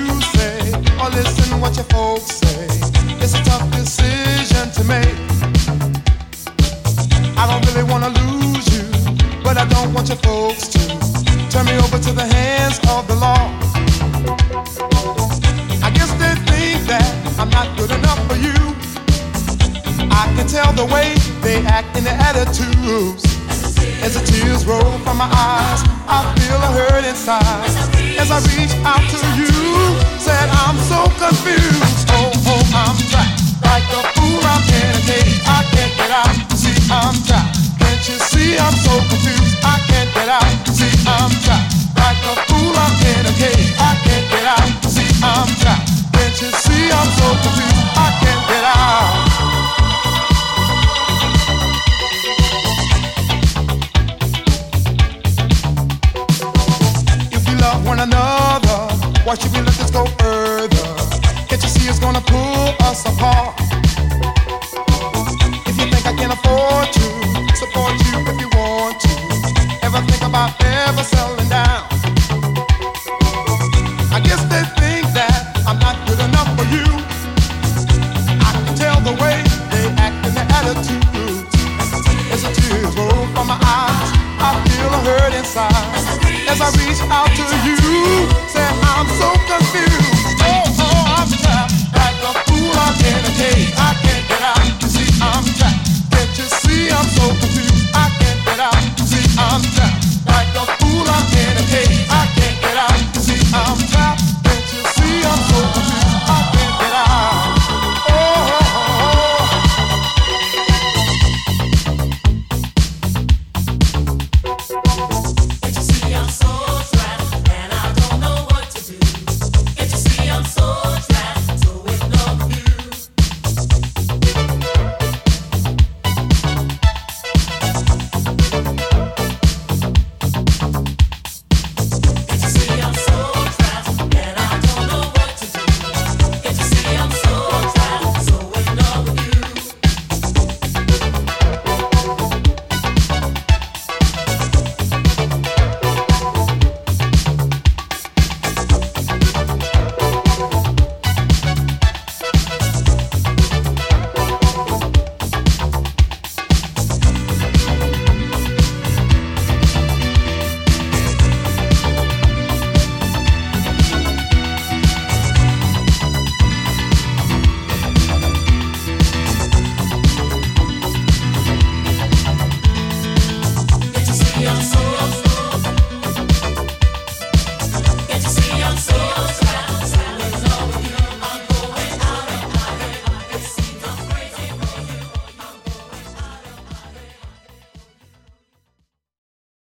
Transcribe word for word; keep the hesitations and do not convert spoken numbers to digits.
you say or listen what your folks say. It's a tough decision to make. I don't really wanna lose you, but I don't want your folks to turn me over to the hands of the law. I guess they think that I'm not good enough for you. I can tell the way they act in their attitudes. As the tears roll from my eyes, I feel a hurt inside. As I reach out to you, said I'm so confused. Oh, oh, I'm trapped like a fool. I'm in a cage. I can't get out. See, I'm trapped. Can't you see I'm so confused? I can't get out. See, I'm trapped like a fool. I'm in a cage. I can't get out. See, I'm trapped. Can't you see I'm so confused? I can't get out. One another, why should we let this go further? Can't you see it's gonna pull us apart? If you think I can afford to support you if you want to, ever think about ever selling